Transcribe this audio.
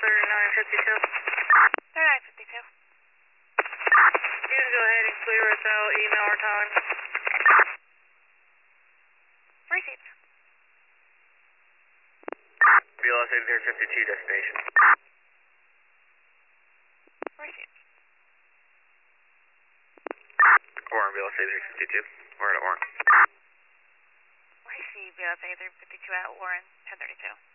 3952. 3952. You can go ahead and clear us out, email or time. Received. BLS 8352 destination. Received. Warren, BLS 8352. We're at Warren. Receive BLS 8352 at Warren 1032.